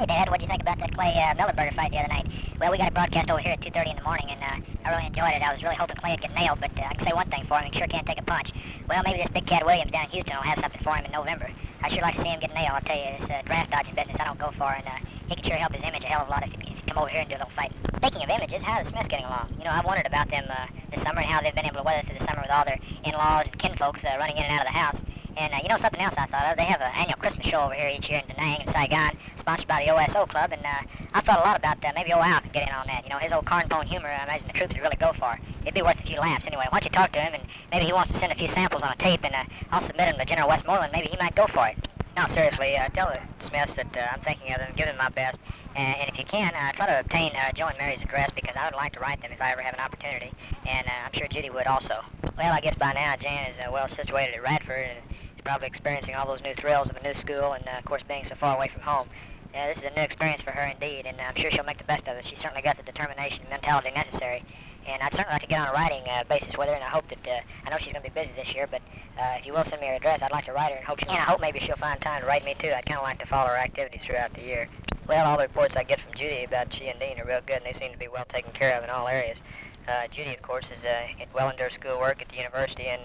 Hey, Dad, what do you think about that Clay Millenberger fight the other night? Well, we got it broadcast over here at 2:30 in the morning, and I really enjoyed it. I was really hoping Clay would get nailed, but I can say one thing for him: he sure can't take a punch. Well, maybe this Big Cat Williams down in Houston will have something for him in November. I sure like to see him get nailed. I'll tell you, this draft dodging business I don't go for, and he can sure help his image a hell of a lot if he come over here and do a little fighting. Speaking of images, how are the Smiths getting along? You know, I've wondered about them this summer and how they've been able to weather through the summer with all their in-laws and kinfolks running in and out of the house. And you know something else I thought of? They have an annual Christmas show over here each year in Da Nang and Saigon, sponsored by the OSO Club, and I thought a lot about maybe old Al could get in on that. You know, his old cornpone humor, I imagine the troops would really go for. It'd be worth a few laughs anyway. Why don't you talk to him, and maybe he wants to send a few samples on a tape, and I'll submit him to General Westmoreland. Maybe he might go for it. No, seriously, tell the Smiths that I'm thinking of them, give them my best, and if you can, try to obtain Joe and Mary's address, because I would like to write them if I ever have an opportunity, and I'm sure Judy would also. Well, I guess by now Jan is well situated at Radford, and is probably experiencing all those new thrills of a new school, and of course being so far away from home. This is a new experience for her indeed, and I'm sure she'll make the best of it. She's certainly got the determination and mentality necessary. And I'd certainly like to get on a writing basis with her, and I hope that, I know she's going to be busy this year, but if you will send me her address, I'd like to write her, and I hope maybe she'll find time to write me too. I'd kind of like to follow her activities throughout the year. Well, all the reports I get from Judy about she and Dean are real good, and they seem to be well taken care of in all areas. Judy, of course, is well into her schoolwork at the university, and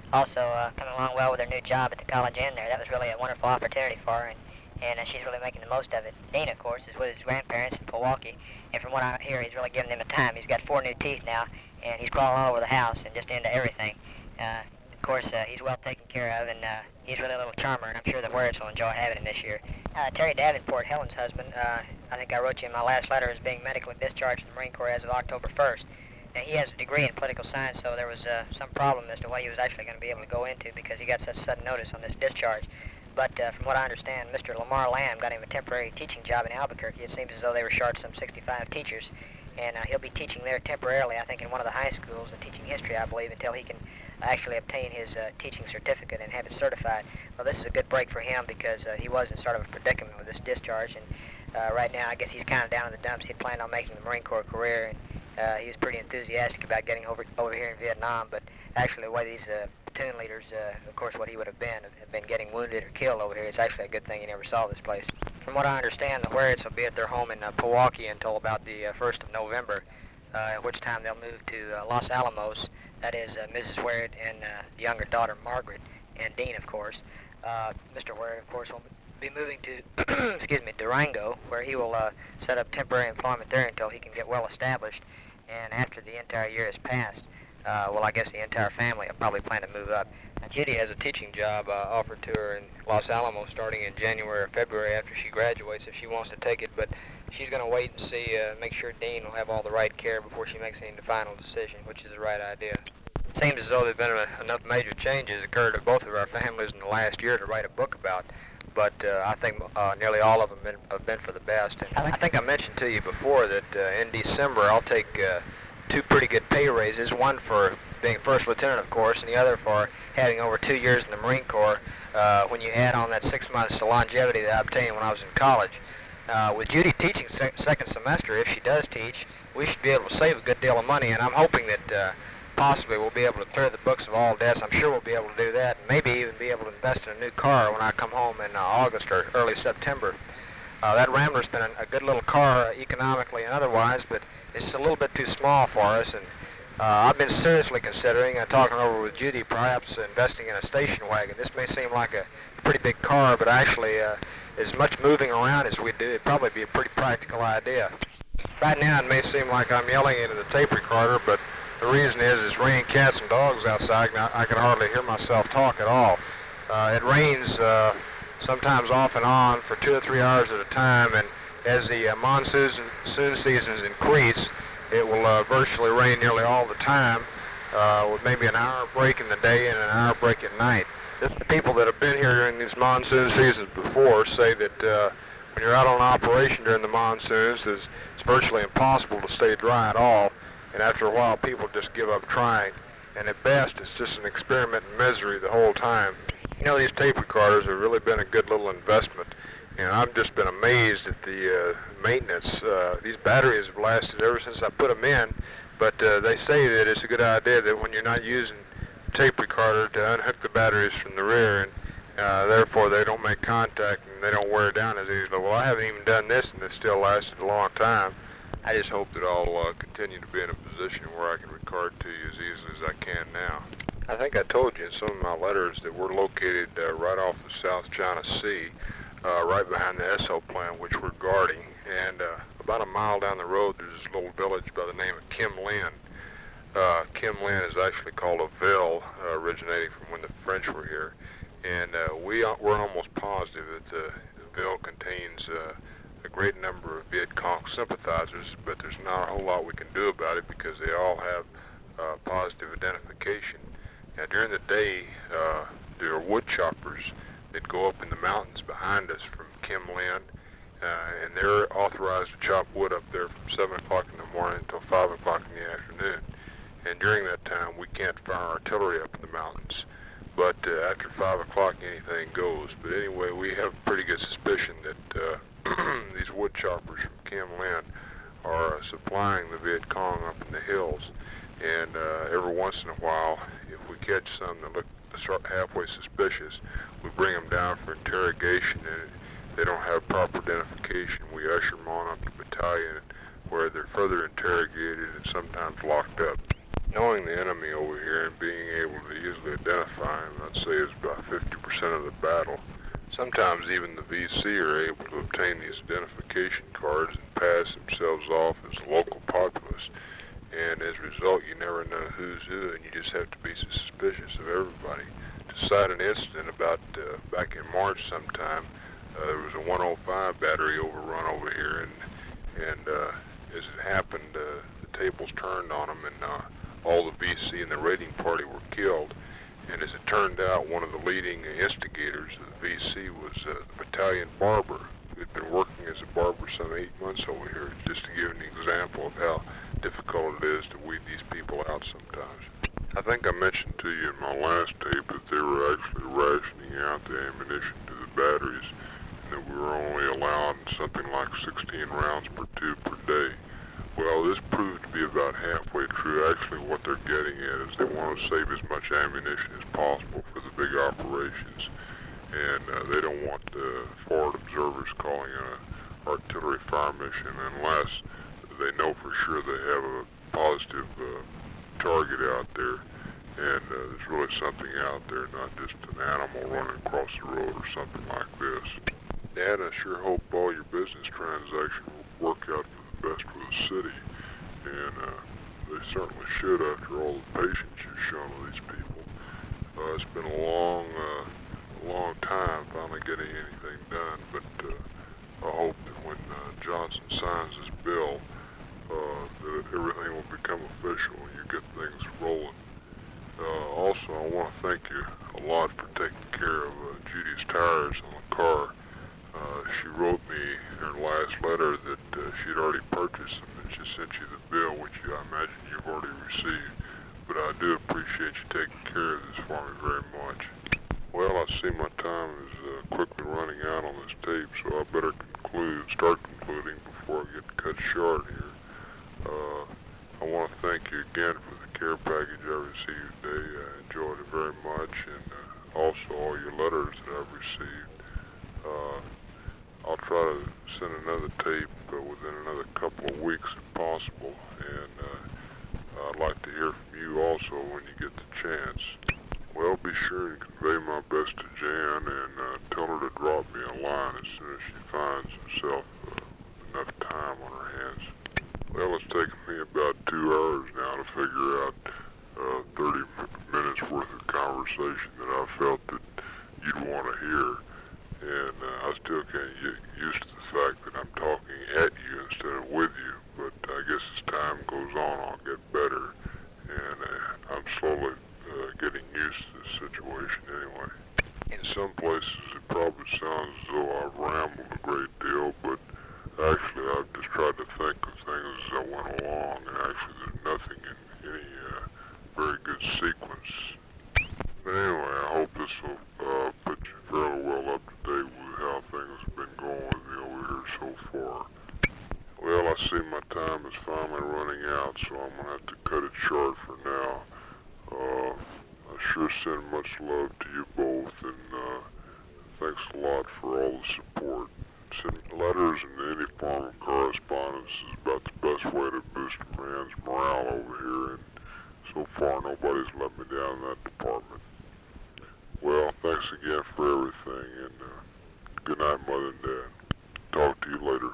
also coming along well with her new job at the College Inn there. That was really a wonderful opportunity for her, and she's really making the most of it. Dean, of course, is with his grandparents in Milwaukee, and from what I hear, he's really giving them a time. He's got 4 new teeth now, and he's crawling all over the house and just into everything. Of course, he's well taken care of, and he's really a little charmer, and I'm sure the Warrets will enjoy having him this year. Terry Davenport, Helen's husband, I think I wrote you in my last letter, is being medically discharged from the Marine Corps as of October 1st. Now, he has a degree in political science, so there was some problem as to what he was actually going to be able to go into because he got such sudden notice on this discharge. But from what I understand, Mr. Lamar Lamb got him a temporary teaching job in Albuquerque. It seems as though they were short some 65 teachers, and he'll be teaching there temporarily, I think, in one of the high schools, teaching history, I believe, until he can actually obtain his teaching certificate and have it certified. Well, this is a good break for him because he was in sort of a predicament with this discharge, and right now I guess he's kind of down in the dumps. He had planned on making the Marine Corps career, and he was pretty enthusiastic about getting over here in Vietnam, but actually the way these platoon leaders, of course what he would have been getting wounded or killed over here, it's actually a good thing he never saw this place. From what I understand, the Warrets will be at their home in Pewaukee until about the 1st of November, at which time they'll move to Los Alamos. That is Mrs. Warrett and the younger daughter Margaret, and Dean, of course. Mr. Warrett, of course, will be moving to Durango, where he will set up temporary employment there until he can get well established. And after the entire year has passed, well, I guess the entire family will probably plan to move up. Now, Judy has a teaching job offered to her in Los Alamos starting in January or February after she graduates if she wants to take it, but she's going to wait and see, make sure Dean will have all the right care before she makes any final decision, which is the right idea. It seems as though there have been enough major changes occurred to both of our families in the last year to write a book about, but I think nearly all of them have been for the best. And I think I mentioned to you before that in December I'll take 2 pretty good pay raises, one for being first lieutenant, of course, and the other for having over 2 years in the Marine Corps when you add on that 6 months to longevity that I obtained when I was in college. With Judy teaching second semester, if she does teach, we should be able to save a good deal of money, and I'm hoping that possibly we'll be able to clear the books of all debts. I'm sure we'll be able to do that, and maybe even be able to invest in a new car when I come home in August or early September. That Rambler's been a good little car economically and otherwise, but it's a little bit too small for us, and I've been seriously considering, talking over with Judy, perhaps investing in a station wagon. This may seem like a pretty big car, but actually as much moving around as we do, it'd probably be a pretty practical idea. Right now it may seem like I'm yelling into the tape recorder, but the reason is it's raining cats and dogs outside, and I can hardly hear myself talk at all. It rains sometimes off and on for 2 or 3 hours at a time, and as the monsoon seasons increase, it will virtually rain nearly all the time, with maybe an hour break in the day and an hour break at night. The people that have been here during these monsoon seasons before say that when you're out on operation during the monsoons, it's virtually impossible to stay dry at all, and after a while people just give up trying, and at best it's just an experiment in misery the whole time. You know, these tape recorders have really been a good little investment, and I've just been amazed at the maintenance. These batteries have lasted ever since I put them in, but they say that it's a good idea that when you're not using the tape recorder to unhook the batteries from the rear Therefore, they don't make contact and they don't wear down as easily. Well, I haven't even done this, and it still lasted a long time. I just hope that I'll continue to be in a position where I can record to you as easily as I can now. I think I told you in some of my letters that we're located right off the South China Sea, right behind the Esso plant, which we're guarding. And about a mile down the road, there's this little village by the name of Kim Lin. Kim Lin is actually called a ville, originating from when the French were here. And we're almost positive that the ville contains a great number of Viet Cong sympathizers, but there's not a whole lot we can do about it because they all have positive identification. Now, during the day, there are wood choppers that go up in the mountains behind us from Kim Lin, and they're authorized to chop wood up there from 7 o'clock in the morning until 5 o'clock in the afternoon. And during that time, we can't fire artillery up in the mountains. But after 5 o'clock, anything goes. But anyway, we have pretty good suspicion that these wood choppers from Kim Lin are supplying the Viet Cong up in the hills. And every once in a while, if we catch some that look halfway suspicious, we bring them down for interrogation. And if they don't have proper identification, we usher them on up to the battalion where they're further interrogated and sometimes locked up. Knowing the enemy over here and being able to easily identify him, I'd say is about 50% of the battle. Sometimes even the VC are able to obtain these identification cards and pass themselves off as local populace. And as a result, you never know who's who, and you just have to be suspicious of everybody. To cite an incident about back in March sometime, there was a 105 battery overrun over here, and as it happened, the tables turned on them, and all the VC and the raiding party were killed. And as it turned out, one of the leading instigators of the VC was the battalion barber, who had been working as a barber some 8 months over here, just to give an example of how difficult it is to weed these people out sometimes. I think I mentioned to you in my last tape that they were actually rationing out the ammunition to the batteries, and that we were only allowed something like 16 rounds per tube per day. Well, this proved to be about halfway true. Actually, what they're getting at is they want to save as much ammunition as possible for the big operations, and they don't want the forward observers calling an artillery fire mission unless they know for sure they have a positive target out there, and there's really something out there, not just an animal running across the road or something like this. Dad, I sure hope all your business transactions will work out for the best for the city, and they certainly should after all the patience you've shown with these people. It's been a long time finally getting anything done, but I hope that when Johnson signs this bill, that everything will become official and you get things rolling. Also, I want to thank you a lot for taking care of Judy's tires on the car. She wrote me in her last letter that she'd already purchased them and she sent you the bill, which I imagine you've already received. But I do appreciate you taking care of this for me very much. Well, I see my time is quickly running out on this tape, so I better start concluding before I get cut short here. I want to thank you again for the care package I received today. I enjoyed it very much, and also all your letters that I've received. I'll try to send another tape within another couple of weeks if possible, and I'd like to hear from you also when you get the chance. Well, be sure and convey my best to Jan and tell her to drop me a line as soon as she finds herself enough time on her hands. Well, it's taken me about 2 hours now to figure out 30 minutes worth of conversation that I felt that you'd want to hear. And I still can't get used to the fact that I'm talking at you instead of with you. But I guess as time goes on, I'll get better. And I'm slowly getting used to this situation anyway. In some places, it probably sounds as though I've rambled a great deal, but actually, I've just tried to think of things as I went along, and actually there's nothing in any very good sequence. But anyway, I hope this will put you fairly well up to date with how things have been going with me over here so far. Well, I see my time is finally running out, so I'm going to have to cut it short for now. I sure send much love to you both, and thanks a lot for all the support. Sending letters and any form of correspondence is about the best way to boost a man's morale over here, and so far nobody's let me down in that department. Well, thanks again for everything, and good night, Mother and Dad. Talk to you later.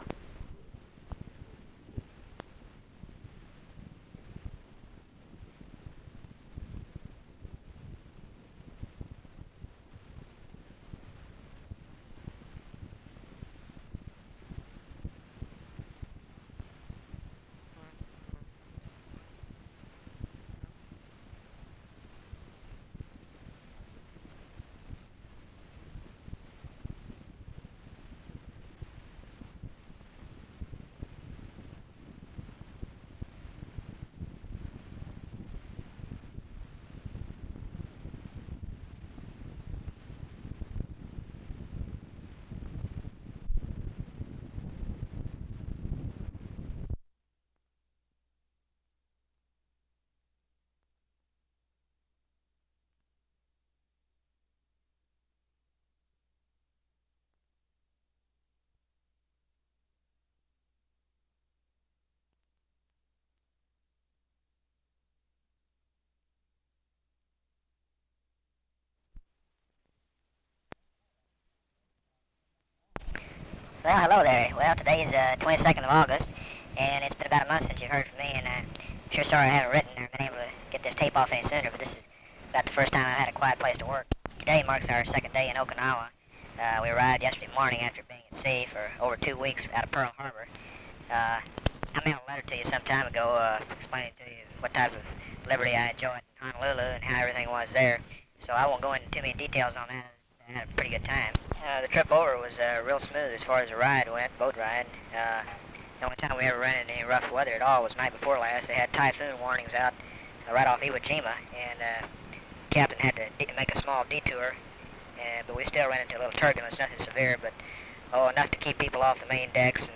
Well, hello there. Well, today's 22nd of August, and it's been about a month since you've heard from me, and I'm sure sorry I haven't written or been able to get this tape off any sooner, but this is about the first time I've had a quiet place to work. Today marks our second day in Okinawa. We arrived yesterday morning after being at sea for over 2 weeks out of Pearl Harbor. I mailed a letter to you some time ago explaining to you what type of liberty I enjoyed in Honolulu and how everything was there, so I won't go into too many details on that. I had a pretty good time. The trip over was real smooth as far as the ride went, boat ride. The only time we ever ran into any rough weather at all was night before last. They had typhoon warnings out right off Iwo Jima, and the captain had to make a small detour, but we still ran into a little turbulence, nothing severe, but enough to keep people off the main decks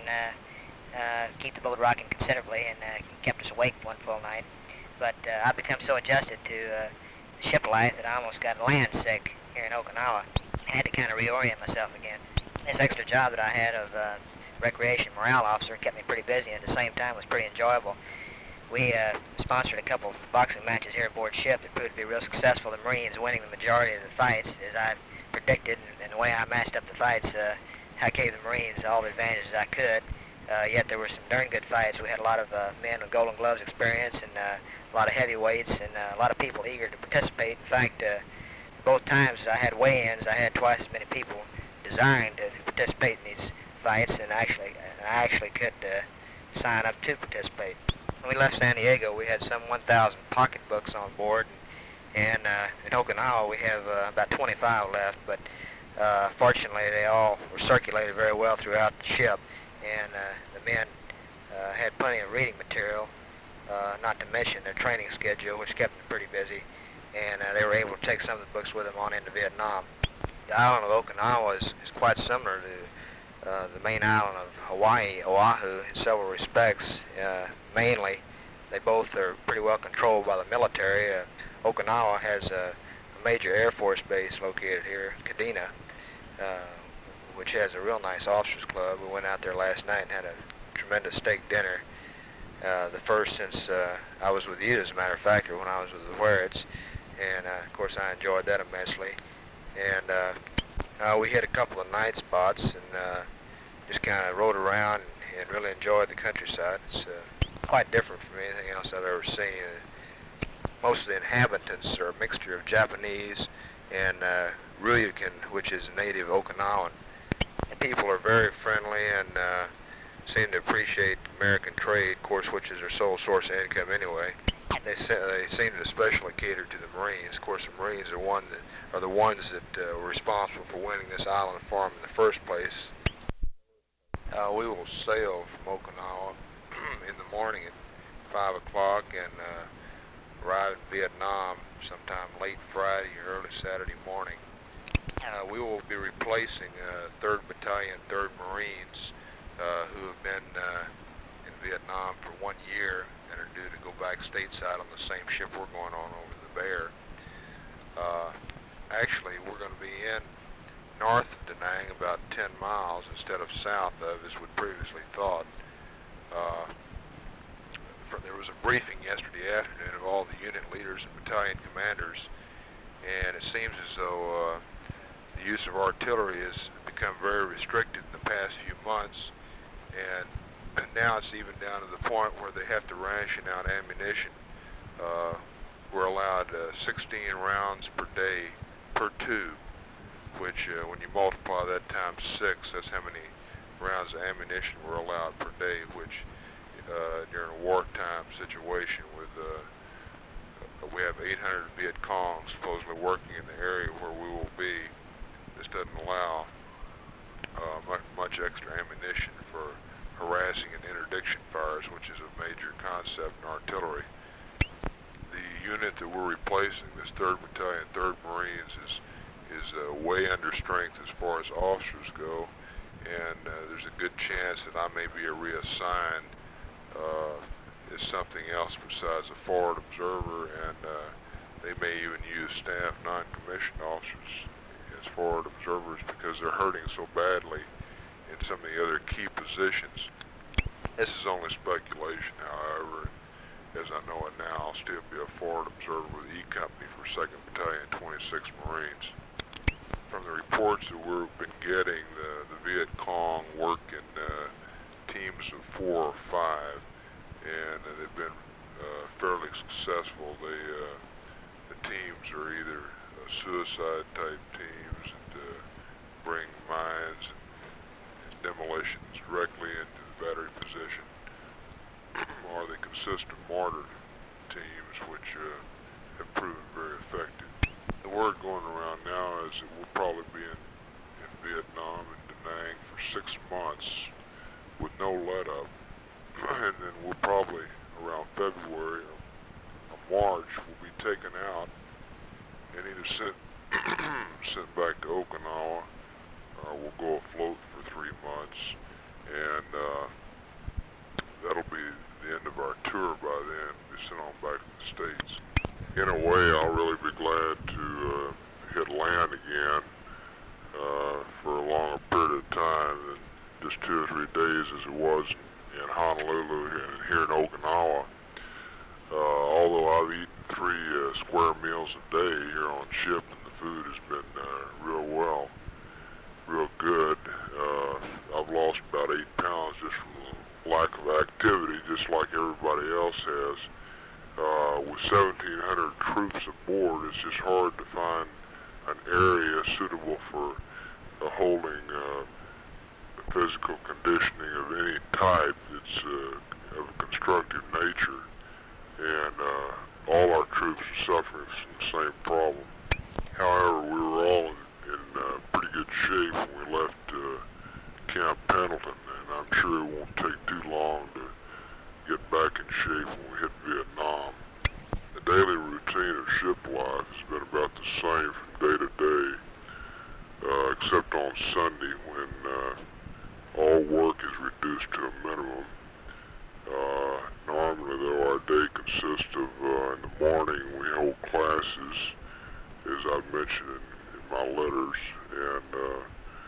and keep the boat rocking considerably, and kept us awake one full night. But I've become so adjusted to the ship life that I almost got land sick here in Okinawa. I had to kind of reorient myself again. This extra job that I had of recreation morale officer kept me pretty busy, and at the same time was pretty enjoyable. We sponsored a couple of boxing matches here aboard ship that proved to be real successful. The Marines winning the majority of the fights, as I predicted, and the way I matched up the fights, I gave the Marines all the advantages I could. Yet there were some darn good fights. We had a lot of men with Golden Gloves experience, and a lot of heavyweights, and a lot of people eager to participate. In fact, both times I had weigh-ins, I had twice as many people desiring to participate in these fights, and I actually could sign up to participate. When we left San Diego, we had some 1,000 pocketbooks on board, and in Okinawa we have about 25 left, but fortunately they all were circulated very well throughout the ship, and the men had plenty of reading material, not to mention their training schedule, which kept them pretty busy, and they were able to take some of the books with them on into Vietnam. The island of Okinawa is quite similar to the main island of Hawaii, Oahu, in several respects. Mainly, they both are pretty well controlled by the military. Okinawa has a major Air Force base located here, Kadena, which has a real nice officers club. We went out there last night and had a tremendous steak dinner. The first since I was with you, as a matter of fact, or when I was with the Huarets. And of course I enjoyed that immensely. And we hit a couple of night spots and just kind of rode around and really enjoyed the countryside. It's quite different from anything else I've ever seen. Most of the inhabitants are a mixture of Japanese and Ryukyu, which is native Okinawan. The people are very friendly and seem to appreciate American trade, of course, which is their sole source of income anyway. They seem to especially cater to the Marines. Of course, the Marines are the ones that were responsible for winning this island for them in the first place. We will sail from Okinawa in the morning at 5 o'clock and arrive in Vietnam sometime late Friday or early Saturday morning. We will be replacing 3rd Battalion, 3rd Marines, who have been in Vietnam for 1 year and are due to go back stateside on the same ship we're going on over the Bear. Actually, we're going to be in north of Da Nang, about 10 miles instead of south of, as we previously thought. There was a briefing yesterday afternoon of all the unit leaders and battalion commanders, and it seems as though the use of artillery has become very restricted in the past few months, and now it's even down to the point where they have to ration out ammunition. We're allowed 16 rounds per day per tube, which when you multiply that times 6, that's how many rounds of ammunition we're allowed per day, which during a wartime situation with we have 800 Viet Cong supposedly working in the area where we will be. This doesn't allow much extra ammunition for harassing and interdiction fires, which is a major concept in artillery. The unit that we're replacing, this 3rd Battalion, 3rd Marines, is way under strength as far as officers go, and there's a good chance that I may be reassigned as something else besides a forward observer, and they may even use staff non-commissioned officers as forward observers because they're hurting so badly in some of the other key positions. This is only speculation, however. As I know it now, I'll still be a forward observer with E Company for 2nd Battalion, 26 Marines. From the reports that we've been getting, the Viet Cong work in teams of 4 or 5, and they've been fairly successful. The teams are either suicide-type teams that bring mines and demolitions directly into the battery position, or they consist of mortar teams, which have proven very effective. The word going around now is that we'll probably be in Vietnam and Da Nang for 6 months with no let-up, and then we'll probably, around February or March, we'll be taken out and either sent back to Okinawa, or we'll go afloat for 3 months, and that'll be the end of our tour by then. We'll be sent on back to the States. In a way, I'll really be glad to hit land again for a longer period of time than just 2 or 3 days as it was in Honolulu and here in Okinawa. Although I've eaten 3 square meals a day here on ship, and the food has been real good. I've lost about 8 pounds just from the lack of activity, just like everybody else has. With 1,700 troops aboard, it's just hard to find an area suitable for holding physical conditioning of any type that's of a constructive nature, and all our troops are suffering from the same problem. However, we were all in pretty good shape when we left Camp Pendleton, and I'm sure it won't take too long to get back in shape when we hit Vietnam. The daily routine of ship life has been about the same from day to day, except on Sunday when all work is reduced to a minimum. Normally, though, our day consists of, in the morning, we hold classes, as I mentioned in my letters, and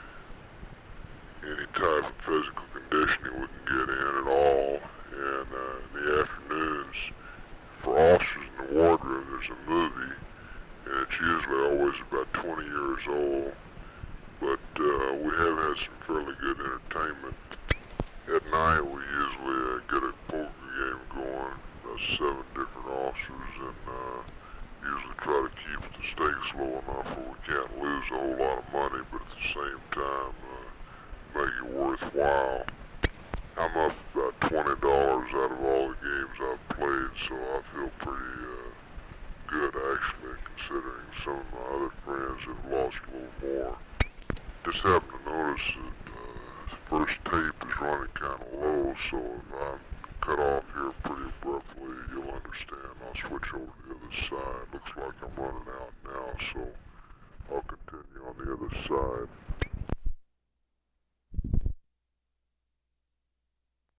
any type of physical conditioning we can get in at all. And in the afternoons, for officers in the wardroom, there's a movie, and it's usually always about 20 years old, but we have had some fairly good entertainment. At night, we usually get a poker game going, about 7 different officers, and usually try to keep the stakes low enough where we can't lose a whole lot of money, but at the same time, make it worthwhile. I'm up about $20 out of all the games I've played, so I feel pretty good, actually, considering some of my other friends have lost a little more. Just happened to notice that the first tape is running kind of low, so if I cut off here pretty abruptly, you'll understand. I'll switch over to the other side. Looks like I'm running out now, so I'll continue on the other side.